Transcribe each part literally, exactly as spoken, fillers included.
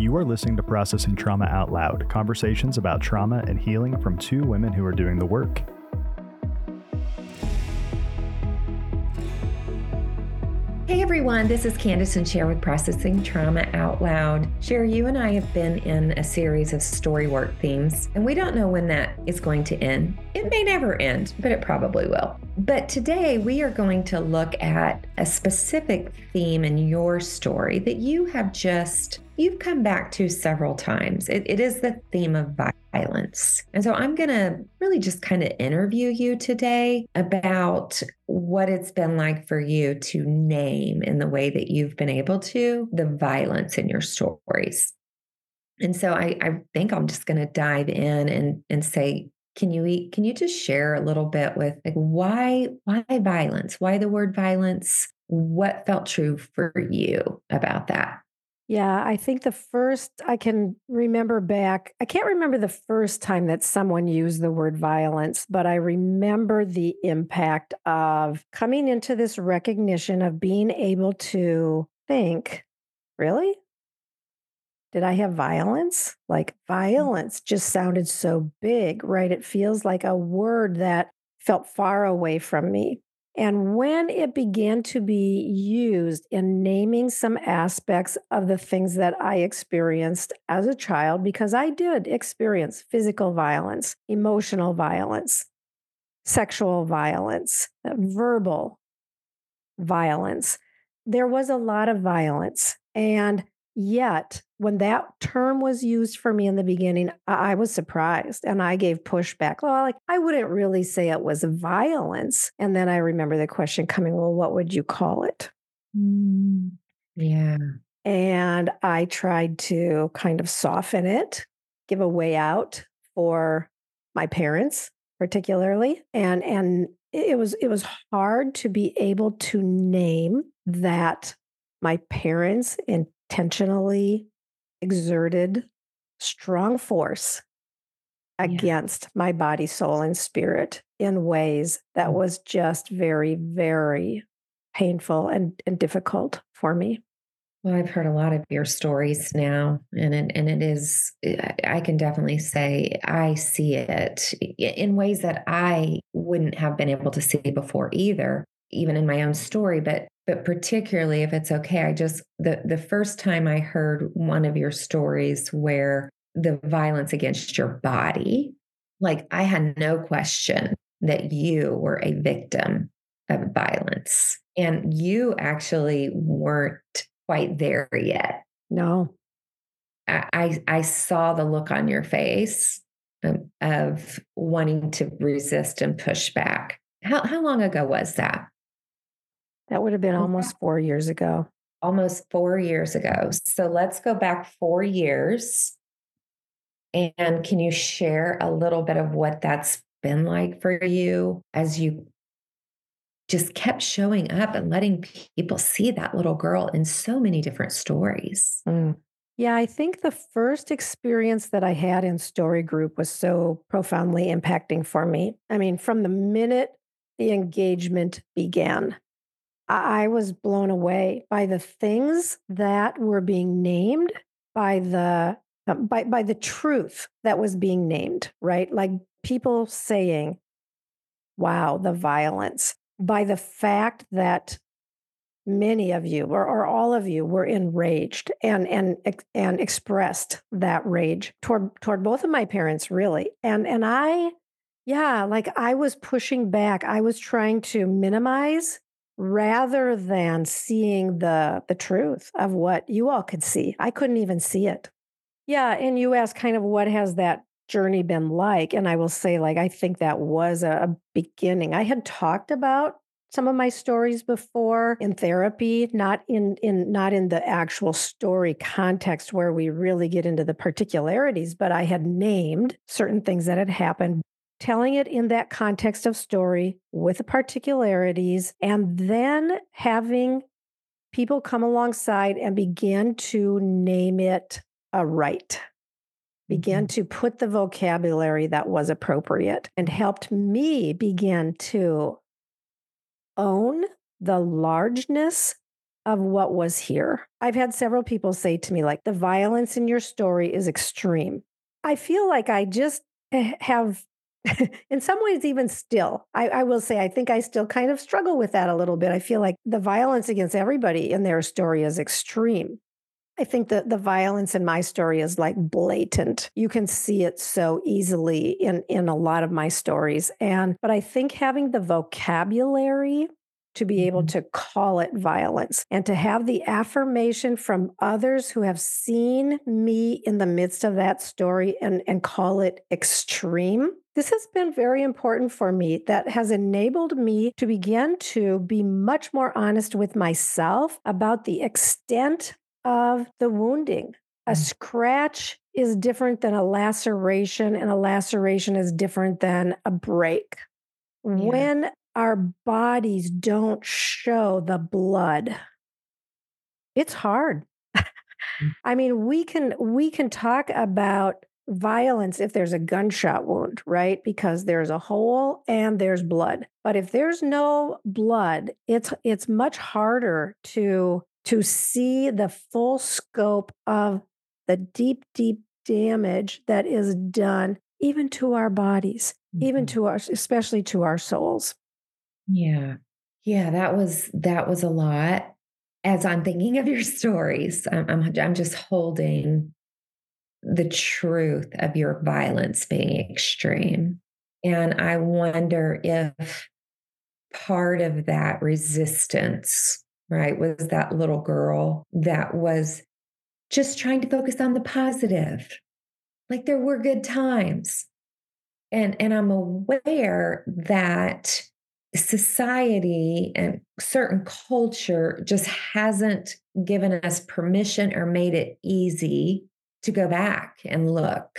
You are listening to Processing Trauma Out Loud, conversations about trauma and healing from two women who are doing the work. Hey everyone, this is Candace and Cher with Processing Trauma Out Loud. Cher, you and I have been in a series of story work themes, and we don't know when that is going to end. It may never end, but it probably will. But today we are going to look at a specific theme in your story that you have just, you've come back to several times. It, it is the theme of violence. And so I'm going to really just kind of interview you today about what it's been like for you to name in the way that you've been able to the violence in your stories. And so I, I think I'm just going to dive in and, and say, can you can you just share a little bit with like why why violence? Why the word violence? What felt true for you about that? Yeah, I think the first I can remember back, I can't remember the first time that someone used the word violence, but I remember the impact of coming into this recognition of being able to think, really? Did I have violence? Like violence just sounded so big, right? It feels like a word that felt far away from me. And when it began to be used in naming some aspects of the things that I experienced as a child, because I did experience physical violence, emotional violence, sexual violence, verbal violence, there was a lot of violence. And yet, when that term was used for me in the beginning, I I was surprised and I gave pushback. Well, like, I wouldn't really say it was violence. And then I remember the question coming, well, what would you call it? Mm, yeah. And I tried to kind of soften it, give a way out for my parents, particularly. And and it was it was hard to be able to name that my parents intentionally exerted strong force Yeah. against my body, soul, and spirit in ways that Mm. was just very, very painful and, and difficult for me. Well, I've heard a lot of your stories now, and it, and it is, I can definitely say I see it in ways that I wouldn't have been able to see before either, even in my own story. But but particularly if it's okay, I just the the first time I heard one of your stories where the violence against your body, like I had no question that you were a victim of violence, and you actually weren't quite there yet. No. I, I, I saw the look on your face um, of wanting to resist and push back. How, how long ago was that? That would have been Was that almost four years ago. almost four years ago? So let's go back four years. And can you share a little bit of what that's been like for you as you just kept showing up and letting people see that little girl in so many different stories? Mm. Yeah, I think the first experience that I had in Story Group was so profoundly impacting for me. I mean, from the minute the engagement began, I I was blown away by the things that were being named, by the uh, by by the truth that was being named, right? Like people saying, "Wow, the violence," by the fact that many of you or, or all of you were enraged and and ex- and expressed that rage toward toward both of my parents, really. And and I, yeah, like I was pushing back. I was trying to minimize rather than seeing the the truth of what you all could see. I couldn't even see it. Yeah, and you asked kind of what has that journey been like? And I will say, like, I think that was a, a beginning. I had talked about some of my stories before in therapy, not in in not in the actual story context where we really get into the particularities, but I had named certain things that had happened, telling it in that context of story with the particularities, and then having people come alongside and begin to name it a right, began Mhm. to put the vocabulary that was appropriate, and helped me begin to own the largeness of what was here. I've had several people say to me, like, the violence in your story is extreme. I feel like I just eh, have, in some ways, even still, I, I will say, I think I still kind of struggle with that a little bit. I feel like the violence against everybody in their story is extreme. I think that the violence in my story is like blatant. You can see it so easily in, in a lot of my stories. And, but I think having the vocabulary to be able to call it violence and to have the affirmation from others who have seen me in the midst of that story and, and call it extreme. This has been very important for me. That has enabled me to begin to be much more honest with myself about the extent of the wounding. A scratch is different than a laceration, and a laceration is different than a break. Yeah. When our bodies don't show the blood, it's hard. I mean, we can we can talk about violence if there's a gunshot wound, right? Because there's a hole and there's blood. But if there's no blood, it's it's much harder to to see the full scope of the deep, deep damage that is done, even to our bodies, mm-hmm. even to our, especially to our souls. Yeah. Yeah, that was, that was a lot. As I'm thinking of your stories, I'm, I'm, I'm just holding the truth of your violence being extreme. And I wonder if part of that resistance, right, was that little girl that was just trying to focus on the positive. Like there were good times. And, and I'm aware that society and certain culture just hasn't given us permission or made it easy to go back and look.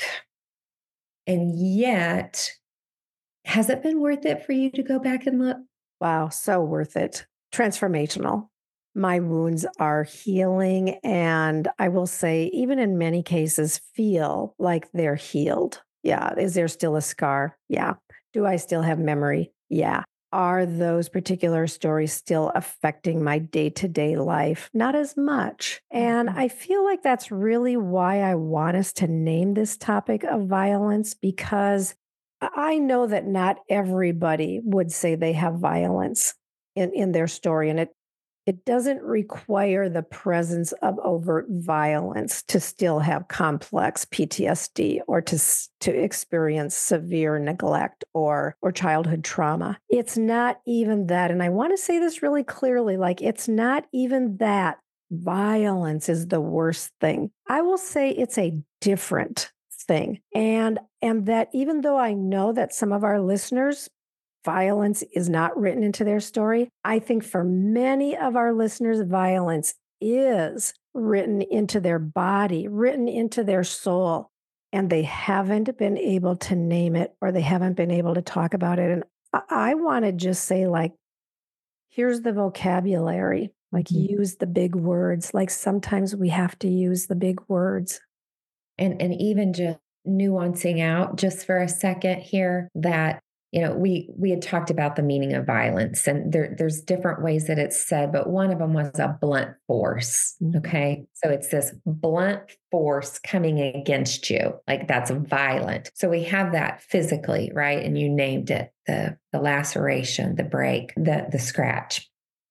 And yet, has it been worth it for you to go back and look? Wow, so worth it. Transformational. My wounds are healing, and I will say, even in many cases, feel like they're healed. Yeah. Is there still a scar? Yeah. Do I still have memory? Yeah. Are those particular stories still affecting my day-to-day life? Not as much. And I feel like that's really why I want us to name this topic of violence, because I know that not everybody would say they have violence in, in their story. And it It doesn't require the presence of overt violence to still have complex P T S D or to, to experience severe neglect or, or childhood trauma. It's not even that. And I want to say this really clearly, like it's not even that violence is the worst thing. I will say it's a different thing. And, and that even though I know that some of our listeners, violence is not written into their story, I think for many of our listeners, violence is written into their body, written into their soul, and they haven't been able to name it or they haven't been able to talk about it. And I, I want to just say, like, here's the vocabulary, like mm-hmm. use the big words. Like sometimes we have to use the big words. And, and even just nuancing out just for a second here that you know, we we had talked about the meaning of violence, and there, there's different ways that it's said, but one of them was a blunt force. Okay. So it's this blunt force coming against you, like that's violent. So we have that physically, right? And you named it, the, the laceration, the break, the, the scratch.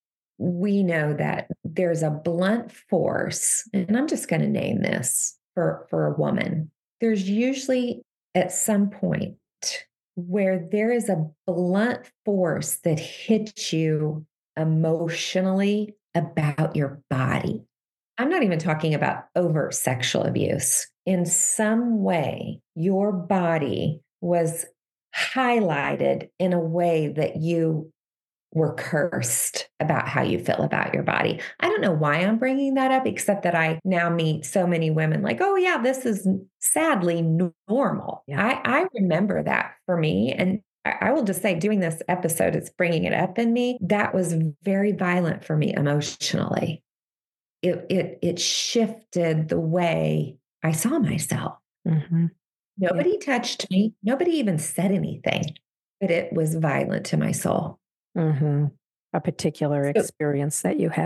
We know that there's a blunt force, and I'm just going to name this for, for a woman. There's usually at some point where there is a blunt force that hits you emotionally about your body. I'm not even talking about overt sexual abuse. In some way, your body was highlighted in a way that you were cursed about how you feel about your body. I don't know why I'm bringing that up, except that I now meet so many women like, oh yeah, this is sadly normal. Yeah. I, I remember that for me. And I, I will just say doing this episode, it's bringing it up in me. That was very violent for me emotionally. It, it, it shifted the way I saw myself. Mm-hmm. Nobody yeah. touched me. Nobody even said anything, but it was violent to my soul. Mm-hmm. A particular experience that you had.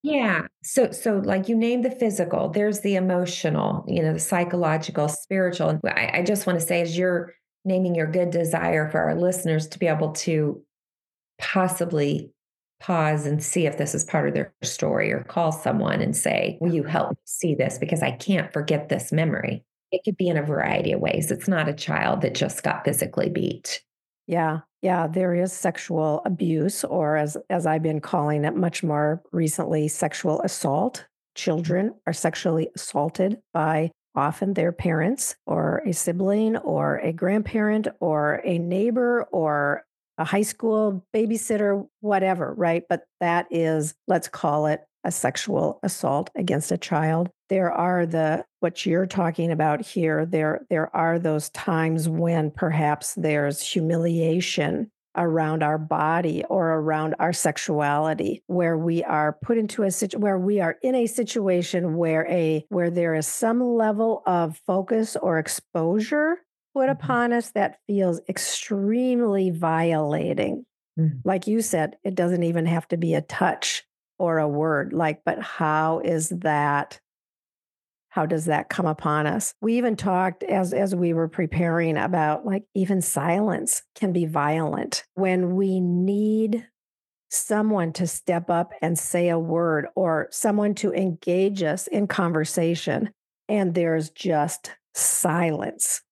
Yeah. So so like you named the physical, there's the emotional, you know, the psychological, spiritual. And I, I just want to say, as you're naming your good desire for our listeners to be able to possibly pause and see if this is part of their story, or call someone and say, will you help me see this? Because I can't forget this memory. It could be in a variety of ways. It's not a child that just got physically beat. Yeah. Yeah, there is sexual abuse, or as as I've been calling it much more recently, sexual assault. Children are sexually assaulted by often their parents or a sibling or a grandparent or a neighbor or a high school babysitter, whatever, right? But that is, let's call it a sexual assault against a child. There are the what you're talking about here. There there are those times when perhaps there's humiliation around our body or around our sexuality, where we are put into a situ- where we are in a situation where a where there is some level of focus or exposure put Mhm. upon us that feels extremely violating. Mhm. Like you said, it doesn't even have to be a touch or a word, like, but how is that how does that come upon us? We even talked as as we were preparing about, like, even silence can be violent when we need someone to step up and say a word, or someone to engage us in conversation, and there's just silence.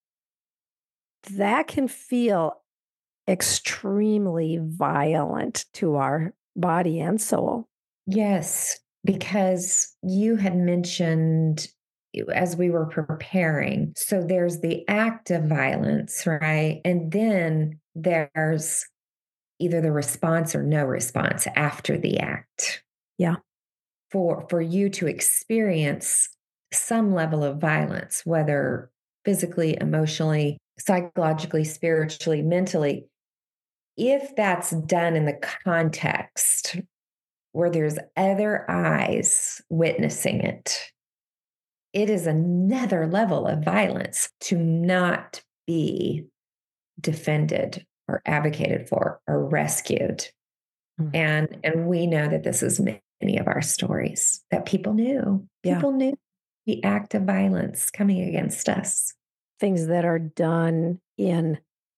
That can feel extremely violent to our body and soul. Yes, because you had mentioned, as we were preparing, so there's the act of violence, right? And then there's either the response or no response after the act. Yeah. For for you to experience some level of violence, whether physically, emotionally, psychologically, spiritually, mentally, if that's done in the context where there's other eyes witnessing it, it is another level of violence to not be defended or advocated for or rescued. Mm. And and we know that this is many of our stories that people knew. Yeah. People knew the act of violence coming against us. Things that are done in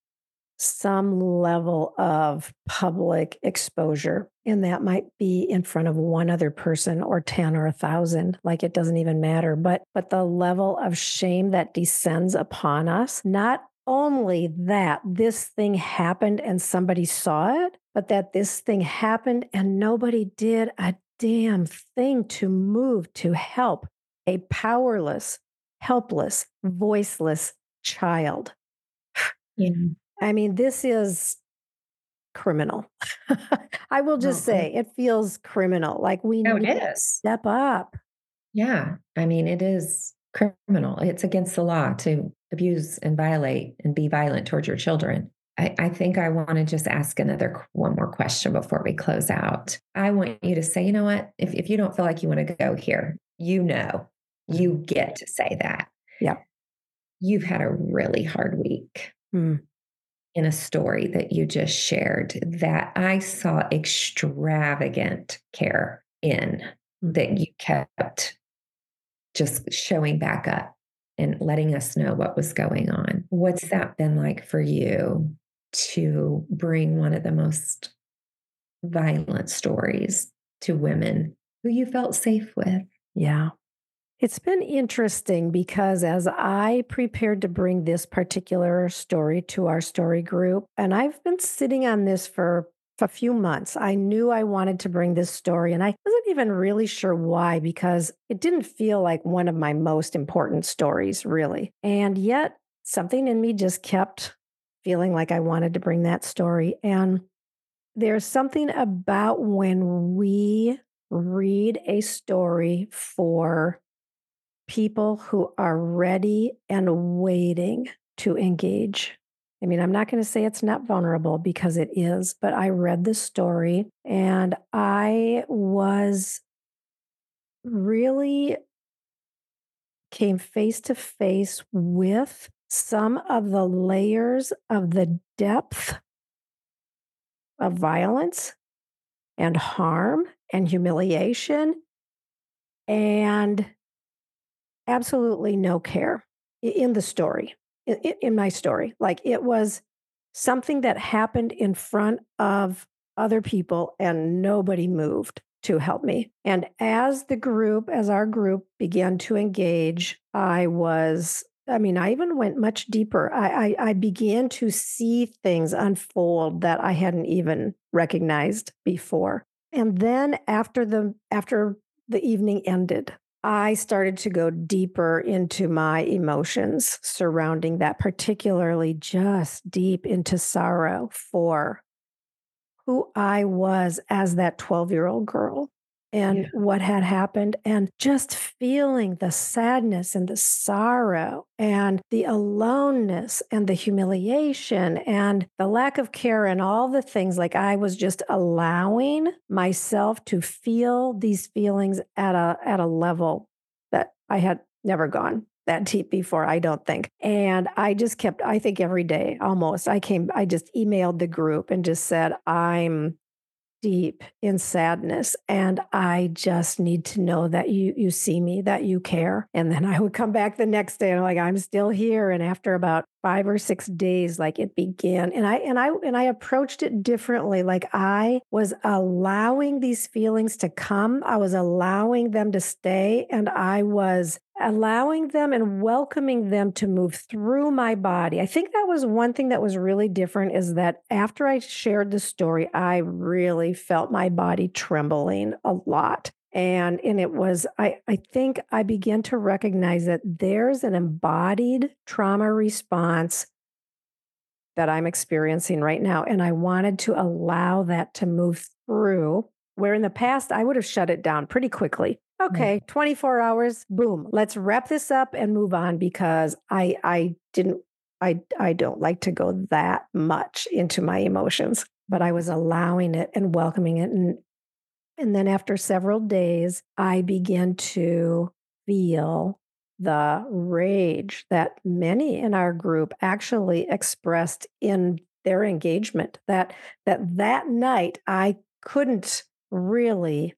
some level of public exposure. And that might be in front of one other person or ten or a thousand, like it doesn't even matter. But but the level of shame that descends upon us, not only that this thing happened and somebody saw it, but that this thing happened and nobody did a damn thing to move to help a powerless, helpless, voiceless child. Yeah. I mean, this is criminal. I will just Well, it, say it feels criminal. Like we no, need it to is. step up. Yeah. I mean, it is criminal. It's against the law to abuse and violate and be violent towards your children. I, I think I want to just ask another one more question before we close out. I want you to say, you know what? If, if you don't feel like you want to go here, you know, you get to say that. Yeah. You've had a really hard week Mm. in a story that you just shared that I saw extravagant care in, Mm. that you kept just showing back up and letting us know what was going on. What's that been like for you to bring one of the most violent stories to women who you felt safe with? Yeah. It's been interesting because as I prepared to bring this particular story to our story group, and I've been sitting on this for a few months, I knew I wanted to bring this story, and I wasn't even really sure why, because it didn't feel like one of my most important stories, really. And yet, something in me just kept feeling like I wanted to bring that story. And there's something about when we read a story for people who are ready and waiting to engage. I mean, I'm not going to say it's not vulnerable, because it is, but I read the story and I was really came face to face with some of the layers of the depth of violence and harm and humiliation and absolutely no care in the story, in, in my story. Like it was something that happened in front of other people and nobody moved to help me. And as the group, as our group began to engage, I was, I mean, I even went much deeper. I, I, I began to see things unfold that I hadn't even recognized before. And then after the after the evening ended, I started to go deeper into my emotions surrounding that, particularly just deep into sorrow for who I was as that twelve-year-old girl and yeah. what had happened, and just feeling the sadness and the sorrow and the aloneness and the humiliation and the lack of care and all the things. Like I was just allowing myself to feel these feelings at a at a level that I had never gone that deep before, I don't think. And I just kept, I think every day almost, I came, I just emailed the group and just said, I'm deep in sadness and I just need to know that you you see me, that you care. And then I would come back the next day and I'm like, I'm still here. And after about five or six days, like it began. And I and I and I approached it differently. Like I was allowing these feelings to come. I was allowing them to stay. And I was allowing them and welcoming them to move through my body. I think that was one thing that was really different, is that after I shared the story, I really felt my body trembling a lot. And, and it was, I, I think I began to recognize that there's an embodied trauma response that I'm experiencing right now. And I wanted to allow that to move through, where in the past I would have shut it down pretty quickly. Okay, twenty-four hours, boom, let's wrap this up and move on, because I I didn't I I don't like to go that much into my emotions, but I was allowing it and welcoming it. And and then after several days, I began to feel the rage that many in our group actually expressed in their engagement, that that that night I couldn't really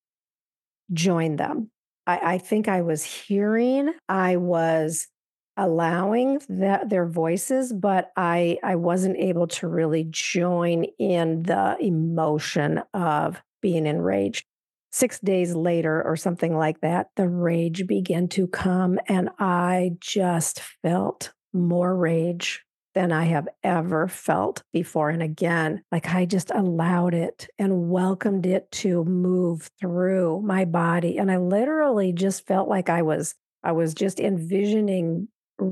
join them. I, I think I was hearing, I was allowing that their voices, but I I wasn't able to really join in the emotion of being enraged. Six days later or something like that, the rage began to come, and I just felt more rage than I have ever felt before. And again, like I just allowed it and welcomed it to move through my body. And I literally just felt like I was, I was just envisioning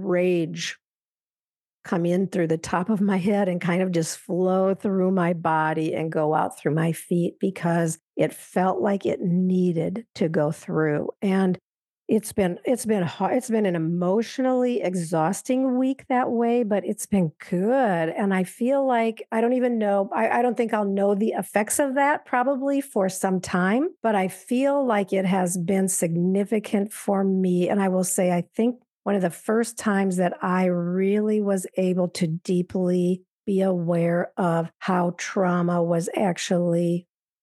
rage come in through the top of my head and kind of just flow through my body and go out through my feet, because it felt like it needed to go through. And It's been it's been hard. It's been an emotionally exhausting week that way, but it's been good. And I feel like I don't even know. I, I don't think I'll know the effects of that probably for some time, but I feel like it has been significant for me. And I will say, I think one of the first times that I really was able to deeply be aware of how trauma was actually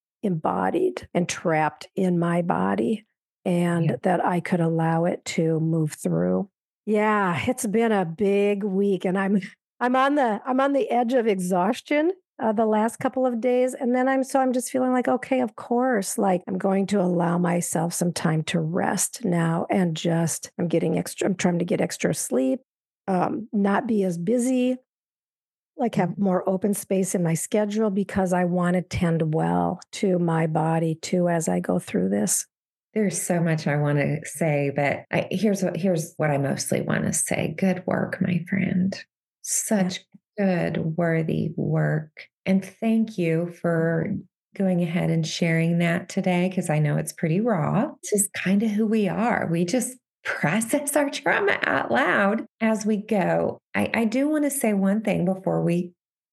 embodied and trapped in my body, and yeah. that I could allow it to move through. Yeah, it's been a big week, and I'm I'm on the I'm on the edge of exhaustion uh, the last couple of days, and then I'm so I'm just feeling like, okay, of course, like I'm going to allow myself some time to rest now, and just I'm getting extra. I'm trying to get extra sleep, um, not be as busy, like have more open space in my schedule, because I want to tend well to my body too as I go through this. There's so much I want to say, but I, here's what here's what I mostly want to say. Good work, my friend. Such good, worthy work. And thank you for going ahead and sharing that today, because I know it's pretty raw. It's just kind of who we are. We just process our trauma out loud as we go. I, I do want to say one thing before we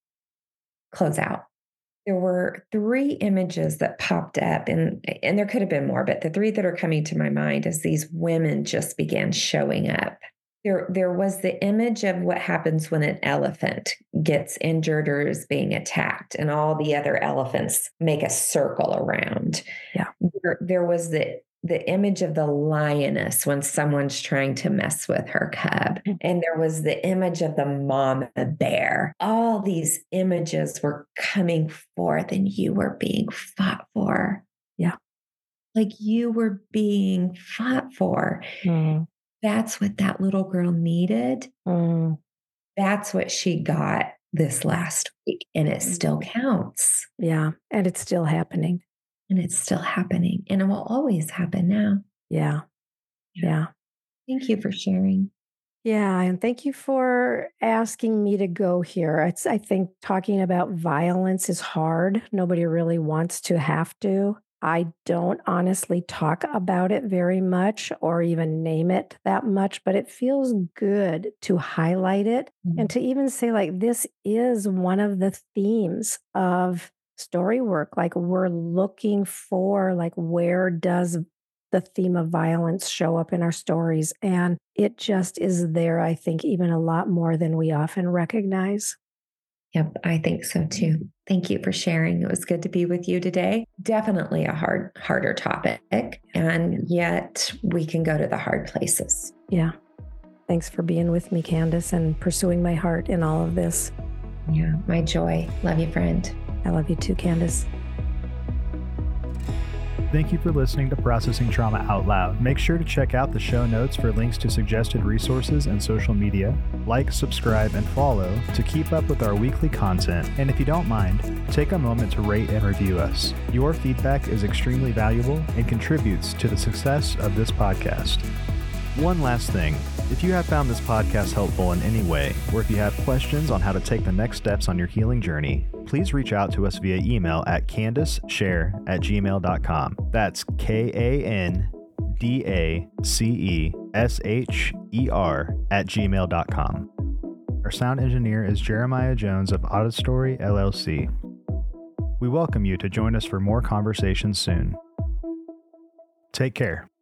close out. There were three images that popped up, and, and there could have been more, but the three that are coming to my mind as these women just began showing up There, there was the image of what happens when an elephant gets injured or is being attacked, and all the other elephants make a circle around. Yeah. There, there was the the image of the lioness when someone's trying to mess with her cub, and there was the image of the mama bear. All these images were coming forth, and you were being fought for. Yeah. Like you were being fought for. Mm. That's what that little girl needed. Mm. That's what she got this last week. And it still counts. Yeah. And it's still happening. And it's still happening. And it will always happen now. Yeah. Yeah. Thank you for sharing. Yeah. And thank you for asking me to go here. It's, I think talking about violence is hard. Nobody really wants to have to. I don't honestly talk about it very much or even name it that much, but it feels good to highlight it mm-hmm. and to even say, like, this is one of the themes of story work. Like, we're looking for, like, where does the theme of violence show up in our stories? And it just is there, I think, even a lot more than we often recognize. Yep, I think so too. Thank you for sharing. It was good to be with you today. Definitely a hard, harder topic, and yet we can go to the hard places. Yeah. Thanks for being with me, Candace, and pursuing my heart in all of this. Yeah, my joy. Love you, friend. I love you too, Candace. Thank you for listening to Processing Trauma Out Loud. Make sure to check out the show notes for links to suggested resources and social media. Like, subscribe, and follow to keep up with our weekly content. And if you don't mind, take a moment to rate and review us. Your feedback is extremely valuable and contributes to the success of this podcast. One last thing. If you have found this podcast helpful in any way, or if you have questions on how to take the next steps on your healing journey, please reach out to us via email at candaceshare at gmail dot com. That's K A N D A C E S H E R at gmail dot com. Our sound engineer is Jeremiah Jones of Auditory L L C. We welcome you to join us for more conversations soon. Take care.